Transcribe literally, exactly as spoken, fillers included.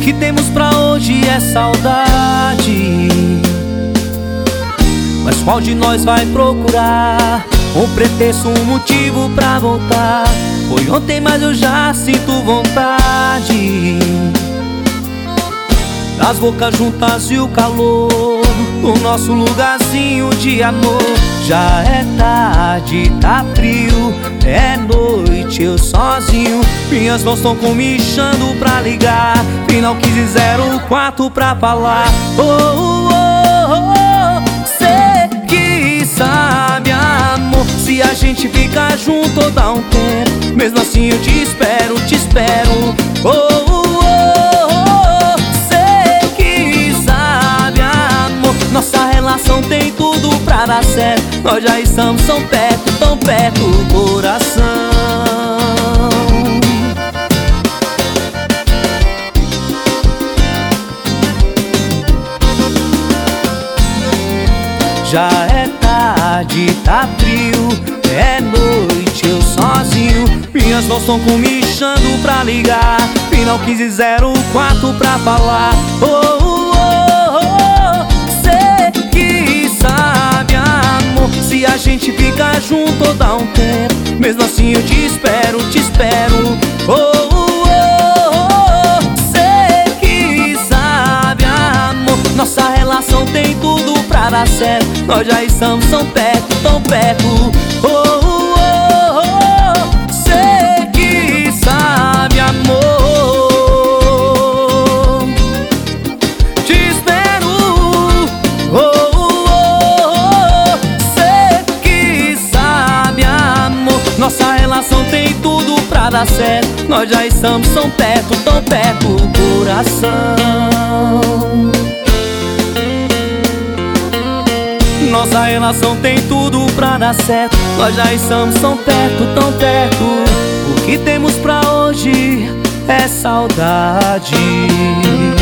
que temos pra hoje é saudade. Mas qual de nós vai procurar um pretexto, um motivo pra voltar? Foi ontem, mas eu já sinto vontade das bocas juntas e o calor do nosso lugarzinho de amor. Já é tarde, tá frio, é noite, eu sozinho. Minhas mãos tão comichando pra ligar. Final quinze zero quatro pra falar. Oh, oh, oh, oh, cê que sabe, amor, se a gente ficar junto ou dá um tempo. Mesmo assim eu te espero, te espero. Oh, oh, oh, oh, cê que sabe, amor, nossa relação tem tudo pra dar certo. Nós já estamos tão perto, tão perto, coração. Já é tarde, tá frio, é noite, eu sozinho. Minhas mãos tão comichando pra ligar. Final quinze zero quatro pra falar. Oh, oh, oh, oh, cê que sabe, amor, se a gente ficar junto ou dá um tempo. Mesmo assim eu te espero, te espero. Oh, oh, oh, oh, cê que sabe, amor, nossa relação tem tudo pra dar certo. Nós já estamos tão perto, tão perto. Oh, oh, oh, oh, cê que sabe, amor, te espero. Oh, oh, oh, cê que sabe, amor, nossa relação tem tudo pra dar certo. Nós já estamos tão perto, tão perto, coração. Nossa relação tem tudo pra dar certo. Nós já estamos tão perto, tão perto. O que temos pra hoje é saudade.